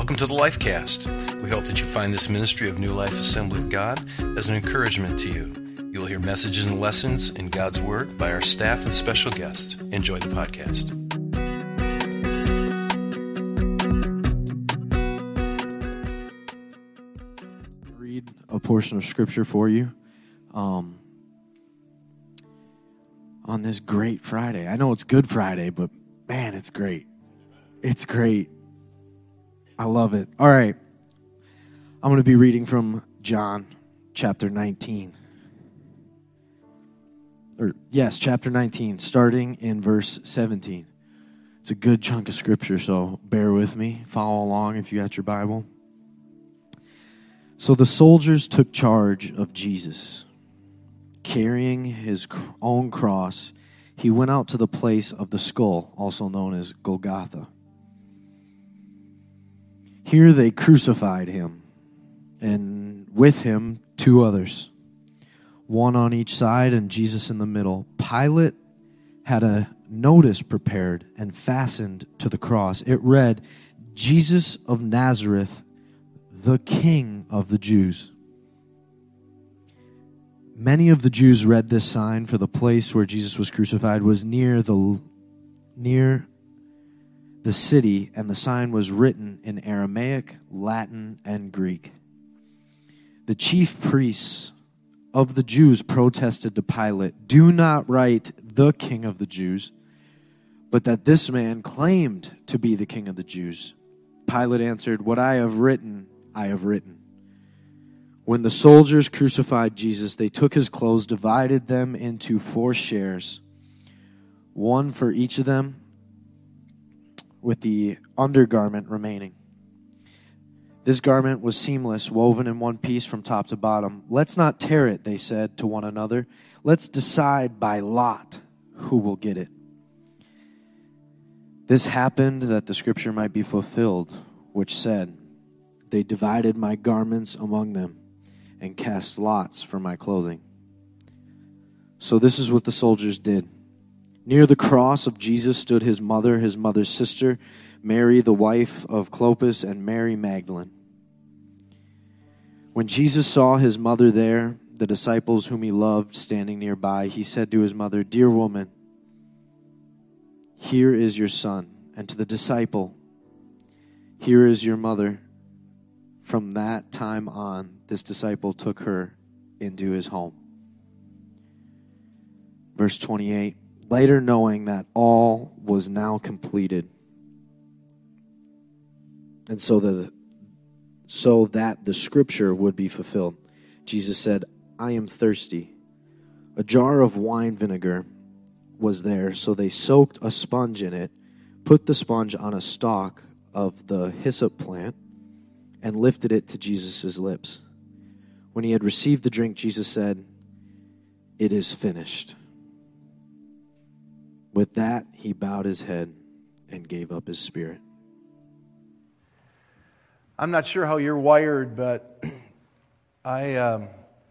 Welcome to the Lifecast. We hope that you find this ministry of New Life Assembly of God as an encouragement to you. You will hear messages and lessons in God's Word by our staff and special guests. Enjoy the podcast. Read a portion of Scripture for you on this great Friday. I know it's Good Friday, but man, it's great. It's great. I love it. All right. I'm going to be reading from John chapter 19. Chapter 19, starting in verse 17. It's a good chunk of Scripture, so bear with me. Follow along if you got your Bible. So the soldiers took charge of Jesus. Carrying his own cross, he went out to the place of the skull, also known as Golgotha. Here they crucified him, and with him 2 others, one on each side and Jesus in the middle. Pilate had a notice prepared and fastened to the cross. It read, "Jesus of Nazareth, the King of the Jews." Many of the Jews read this sign, for the place where Jesus was crucified was near the city, and the sign was written in Aramaic, Latin, and Greek. The chief priests of the Jews protested to Pilate, "Do not write the King of the Jews, but that this man claimed to be the King of the Jews." Pilate answered, "What I have written, I have written." When the soldiers crucified Jesus, they took his clothes, divided them into 4 shares, one for each of them, with the undergarment remaining. This garment was seamless, woven in one piece from top to bottom. "Let's not tear it," they said to one another. "Let's decide by lot who will get it." This happened that the scripture might be fulfilled, which said, "They divided my garments among them and cast lots for my clothing." So this is what the soldiers did. Near the cross of Jesus stood his mother's sister, Mary, the wife of Clopas, and Mary Magdalene. When Jesus saw his mother there, the disciples whom he loved standing nearby, he said to his mother, "Dear woman, here is your son." And to the disciple, "Here is your mother." From that time on, this disciple took her into his home. Verse 28. Later, knowing that all was now completed, and so that the scripture would be fulfilled, Jesus said, "I am thirsty." A jar of wine vinegar was there, so they soaked a sponge in it, put the sponge on a stalk of the hyssop plant, and lifted it to Jesus' lips. When he had received the drink, Jesus said, "It is finished." With that, he bowed his head and gave up his spirit. I'm not sure how you're wired, but I'm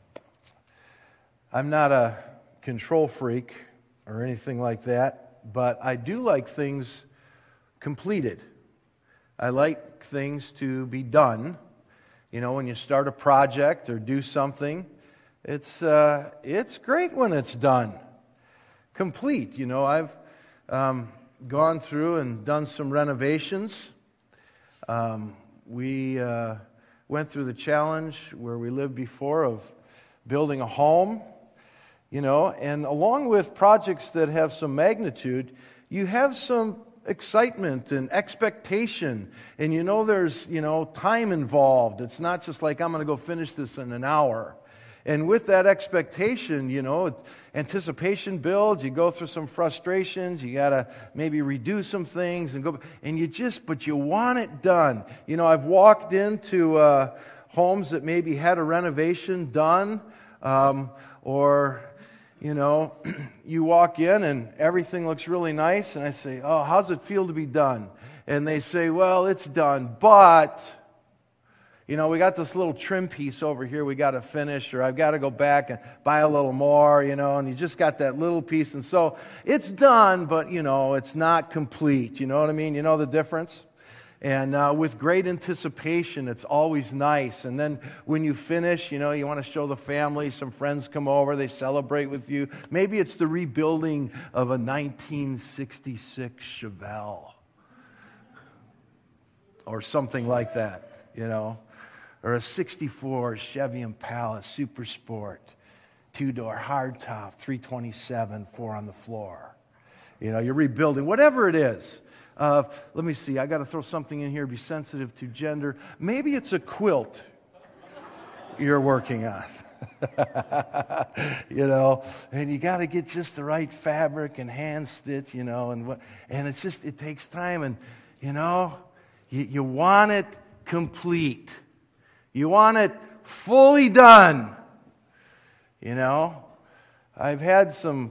not a control freak or anything like that, but I do like things completed. I like things to be done. You know, when you start a project or do something, it's great when it's done. Complete. You know, I've gone through and done some renovations. We went through the challenge where we lived before of building a home, you know, and along with projects that have some magnitude, you have some excitement and expectation, and you know there's, you know, time involved. It's not just like, I'm going to go finish this in an hour. And with that expectation, you know, anticipation builds. You go through some frustrations. You got to maybe redo some things and go. And but you want it done. You know, I've walked into homes that maybe had a renovation done, or, you know, you walk in and everything looks really nice. And I say, "Oh, how's it feel to be done?" And they say, "Well, it's done, but you know, we got this little trim piece over here we got to finish, or I've got to go back and buy a little more, you know, and you just got that little piece. And so it's done, but, you know, it's not complete. You know what I mean? You know the difference? And with great anticipation, it's always nice. And then when you finish, you want to show the family, some friends come over, they celebrate with you. Maybe it's the rebuilding of a 1966 Chevelle or something like that, or a 64 Chevy Impala Super Sport, 2-door hardtop, 327, 4 on the floor. You're rebuilding, whatever it is. Let me see, I got to throw something in here, be sensitive to gender. Maybe it's a quilt you're working on. And you got to get just the right fabric and hand stitch, and it takes time, and you want it complete. You want it fully done. I've had some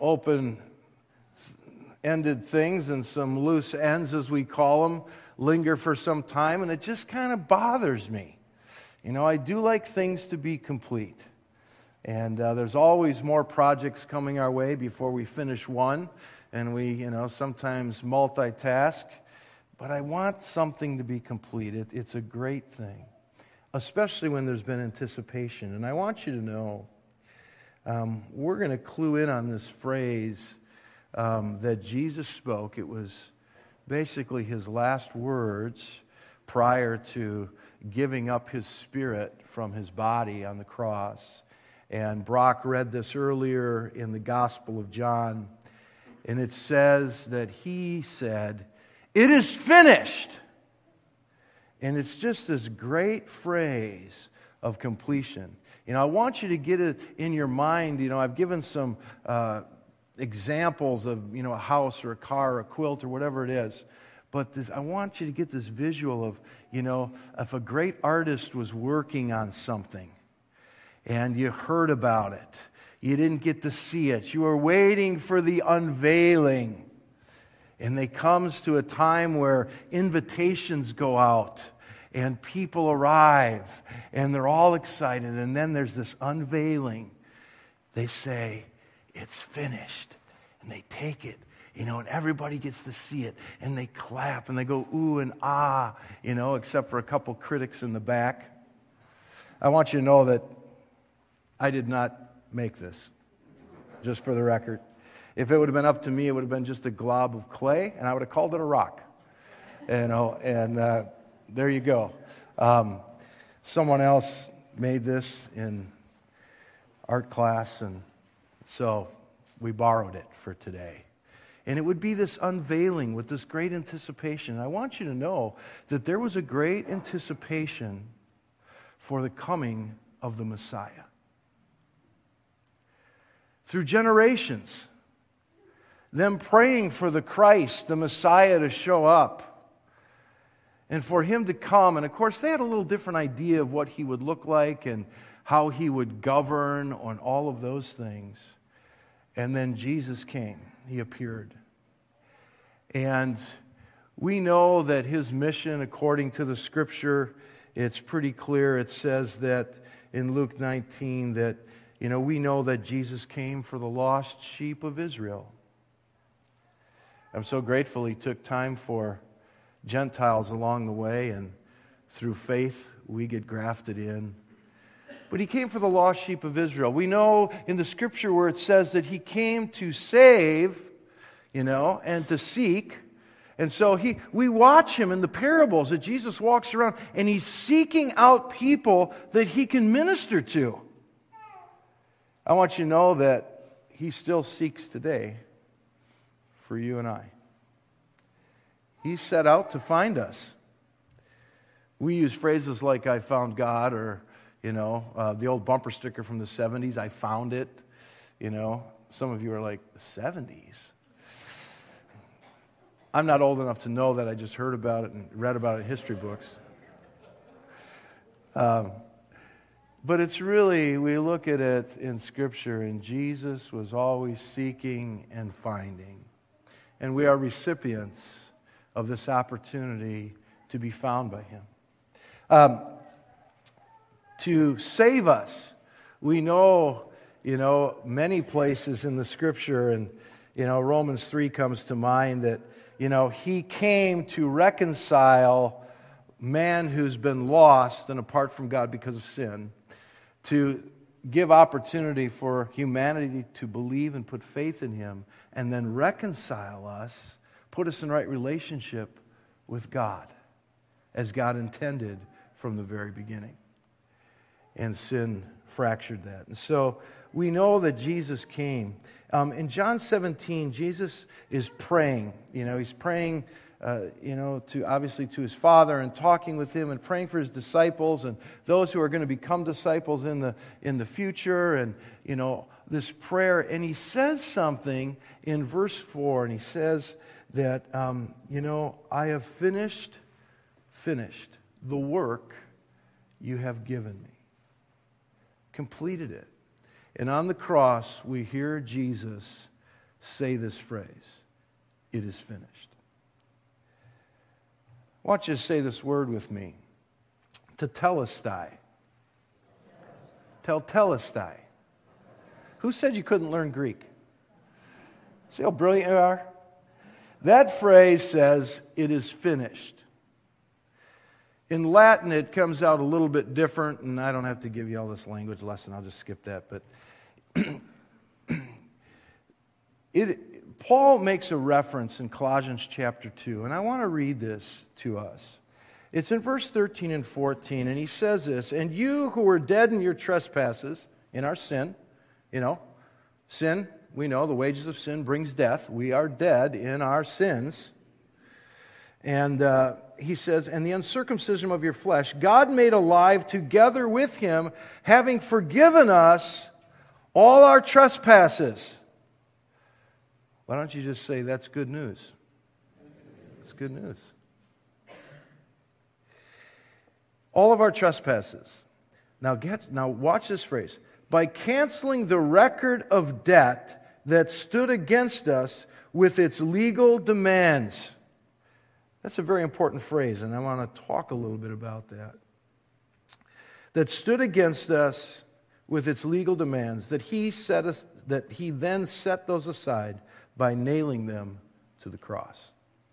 open-ended things and some loose ends, as we call them, linger for some time, and it just kind of bothers me. I do like things to be complete. And there's always more projects coming our way before we finish one, and we, sometimes multitask. But I want something to be complete. It's a great thing, especially when there's been anticipation. And I want you to know, we're going to clue in on this phrase that Jesus spoke. It was basically his last words prior to giving up his spirit from his body on the cross. And Brock read this earlier in the Gospel of John. And it says that he said, "It is finished." And it's just this great phrase of completion. I want you to get it in your mind. I've given some examples of, a house or a car or a quilt or whatever it is. But I want you to get this visual of, if a great artist was working on something and you heard about it, you didn't get to see it, you were waiting for the unveiling. And it comes to a time where invitations go out and people arrive and they're all excited. And then there's this unveiling. They say, "It's finished." And they take it, and everybody gets to see it. And they clap and they go, ooh and ah, except for a couple critics in the back. I want you to know that I did not make this, just for the record. If it would have been up to me, it would have been just a glob of clay, and I would have called it a rock. And there you go. Someone else made this in art class, and so we borrowed it for today. And it would be this unveiling with this great anticipation. I want you to know that there was a great anticipation for the coming of the Messiah. Through generations, them praying for the Christ, the Messiah, to show up and for him to come. And of course, they had a little different idea of what he would look like and how he would govern on all of those things. And then Jesus came. He appeared. And we know that his mission, according to the Scripture, it's pretty clear. It says that in Luke 19 that, we know that Jesus came for the lost sheep of Israel. I'm so grateful he took time for Gentiles along the way, and through faith we get grafted in. But he came for the lost sheep of Israel. We know in the Scripture where it says that he came to save, and to seek. And so we watch him in the parables that Jesus walks around, and he's seeking out people that he can minister to. I want you to know that he still seeks today for you and I. He set out to find us. We use phrases like "I found God," or the old bumper sticker from the 70s, "I found it." Some of you are like, the 70s? I'm not old enough to know that. I just heard about it and read about it in history books. But it's really, we look at it in Scripture, and Jesus was always seeking and finding. And we are recipients of this opportunity to be found by him. To save us, we know, many places in the Scripture, and, Romans 3 comes to mind that, He came to reconcile man who's been lost and apart from God because of sin, to give opportunity for humanity to believe and put faith in him, and then reconcile us, put us in right relationship with God, as God intended from the very beginning. And sin fractured that. And so we know that Jesus came. In John 17, Jesus is praying. He's praying, obviously to his Father, and talking with him, and praying for his disciples and those who are going to become disciples in the future. And this prayer, and he says something in verse 4, and he says that I have finished the work you have given me. Completed it. And on the cross, we hear Jesus say this phrase, "It is finished." I want you to say this word with me. Tetelestai. Tetelestai. Who said you couldn't learn Greek? See how brilliant you are? That phrase says, "It is finished." In Latin, it comes out a little bit different, and I don't have to give you all this language lesson. I'll just skip that. But Paul makes a reference in Colossians chapter 2, and I want to read this to us. It's in verse 13 and 14, and he says this, "And you who were dead in your trespasses," in our sin, sin, we know the wages of sin brings death. We are dead in our sins. And he says, "And the uncircumcision of your flesh, God made alive together with him, having forgiven us all our trespasses." Why don't you just say, that's good news? It's good news. All of our trespasses. Now watch this phrase. "By canceling the record of debt that stood against us with its legal demands." That's a very important phrase, and I want to talk a little bit about that. That stood against us with its legal demands, that he then set those aside by nailing them to the cross.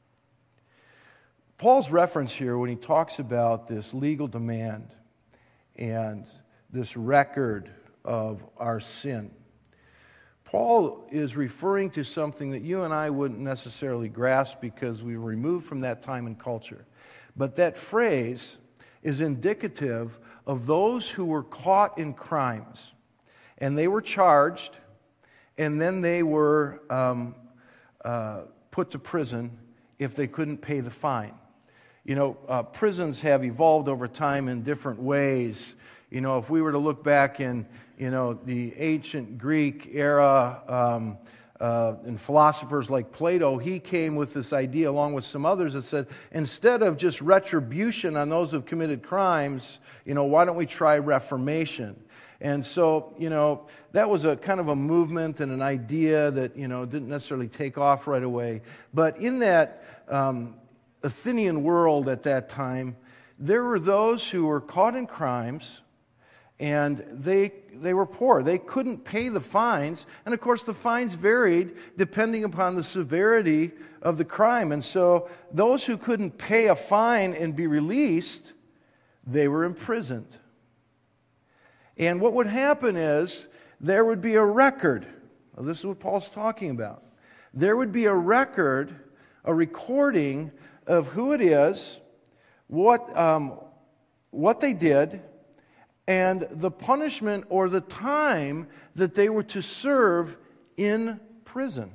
Paul's reference here, when he talks about this legal demand and this record of our sin, Paul is referring to something that you and I wouldn't necessarily grasp because we were removed from that time and culture. But that phrase is indicative of those who were caught in crimes. And they were charged, and then they were put to prison if they couldn't pay the fine. Prisons have evolved over time in different ways. If we were to look back in the ancient Greek era, and philosophers like Plato, he came with this idea along with some others that said, instead of just retribution on those who've committed crimes, why don't we try reformation? And so, that was a kind of a movement and an idea that, didn't necessarily take off right away. But in that Athenian world at that time, there were those who were caught in crimes, and they were poor. They couldn't pay the fines. And of course, the fines varied depending upon the severity of the crime. And so those who couldn't pay a fine and be released, they were imprisoned. And what would happen is there would be a record. Well, this is what Paul's talking about. There would be a record, a recording of who it is, what they did, and the punishment or the time that they were to serve in prison.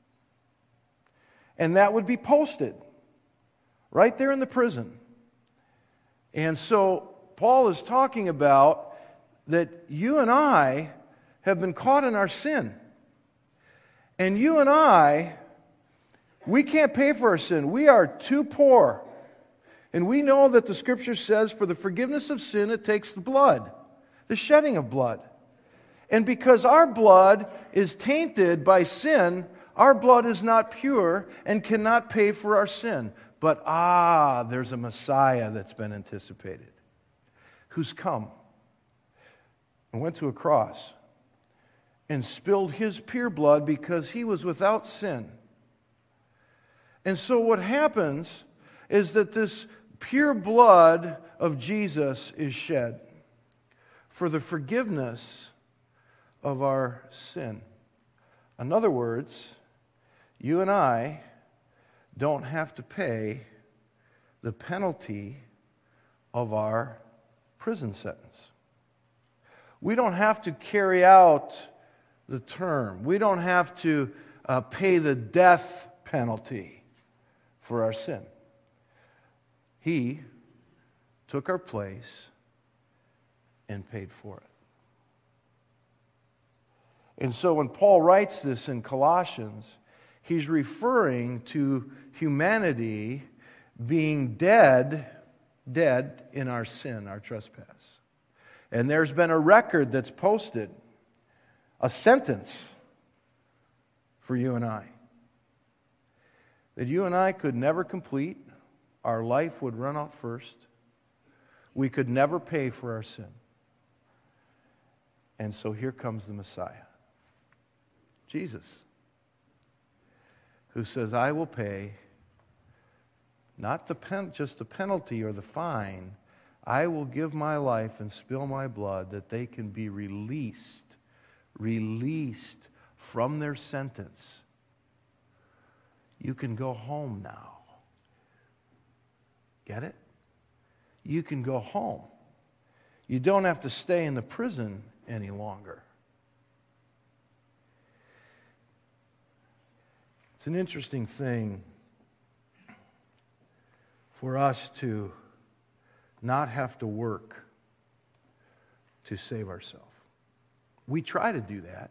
And that would be posted right there in the prison. And so Paul is talking about that you and I have been caught in our sin. And you and I, we can't pay for our sin. We are too poor. And we know that the Scripture says for the forgiveness of sin, it takes the blood, the shedding of blood. And because our blood is tainted by sin, our blood is not pure and cannot pay for our sin. But there's a Messiah that's been anticipated, who's come and went to a cross and spilled his pure blood because he was without sin. And so what happens is that this pure blood of Jesus is shed for the forgiveness of our sin. In other words, you and I don't have to pay the penalty of our prison sentence. We don't have to carry out the term. We don't have to pay the death penalty for our sin. He took our place and paid for it. And so when Paul writes this in Colossians, he's referring to humanity being dead in our sin, our trespass. And there's been a record that's posted, a sentence for you and I, that you and I could never complete. Our life would run out first. We could never pay for our sin. And so here comes the Messiah, Jesus, who says, I will pay not just the penalty or the fine. I will give my life and spill my blood that they can be released from their sentence. You can go home now. Get it? You can go home. You don't have to stay in the prison any longer. It's an interesting thing for us to not have to work to save ourselves. We try to do that,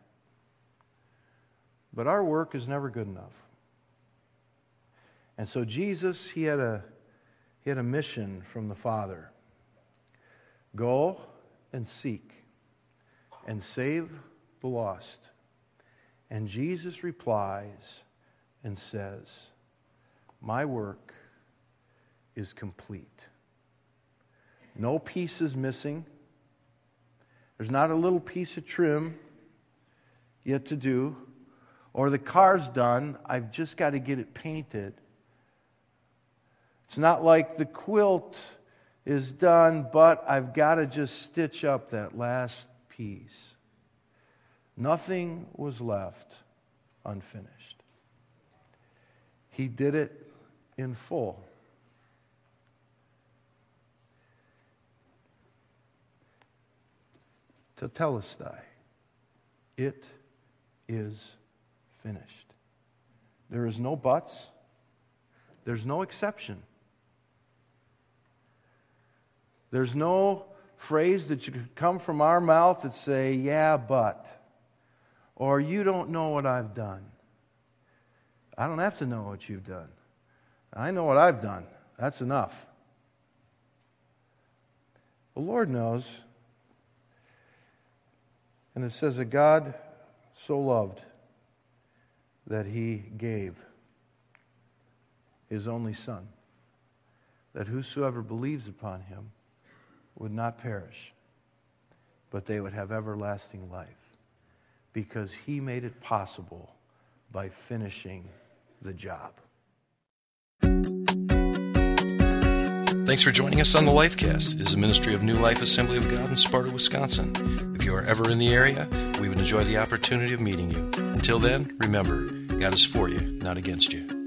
but our work is never good enough. And so Jesus, he had a mission from the Father. Go and seek and save the lost. And Jesus replies and says, my work is complete. No piece is missing. There's not a little piece of trim yet to do. Or the car's done, I've just got to get it painted. It's not like the quilt is done, but I've got to just stitch up that last piece. Nothing was left unfinished. He did it in full. Tetelestai. It is finished. There is no buts. There's no exception. There's no phrase that you could come from our mouth that say, yeah, but. Or you don't know what I've done. I don't have to know what you've done. I know what I've done. That's enough. The Lord knows. And it says that God so loved that He gave His only Son, that whosoever believes upon Him would not perish, but they would have everlasting life, because He made it possible by finishing the job. Thanks for joining us on the Lifecast. It is a ministry of New Life Assembly of God in Sparta, Wisconsin. If you are ever in the area, we would enjoy the opportunity of meeting you. Until then, remember, God is for you, not against you.